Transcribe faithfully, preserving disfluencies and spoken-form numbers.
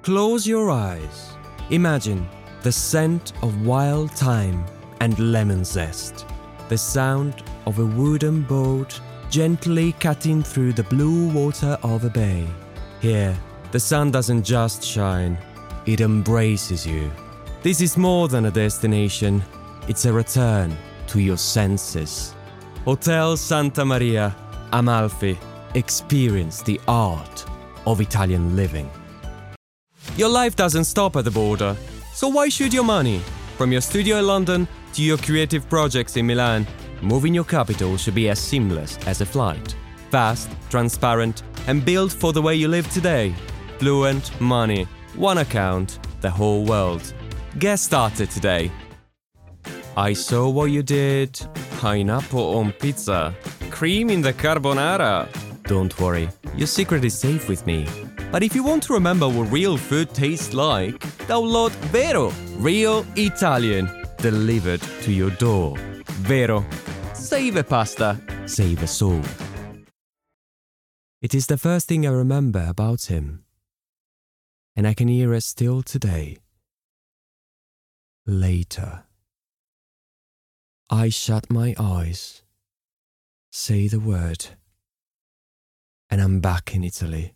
Close your eyes. Imagine the scent of wild thyme and lemon zest. The sound of a wooden boat gently cutting through the blue water of a bay. Here, the sun doesn't just shine, it embraces you. This is more than a destination, it's a return to your senses. Hotel Santa Maria, Amalfi. Experience the art of Italian living. Your life doesn't stop at the border, so why should your money? From your studio in London to your creative projects in Milan, moving your capital should be as seamless as a flight. Fast, transparent, and built for the way you live today. Fluent Money. One account, the whole world. Get started today. I saw what you did. Pineapple on pizza. Cream in the carbonara. Don't worry, your secret is safe with me. But if you want to remember what real food tastes like, download Vero, Real Italian, delivered to your door. Vero. Save a pasta, save a soul. It is the first thing I remember about him, and I can hear it still today. Later. I shut my eyes, say the word, and I'm back in Italy.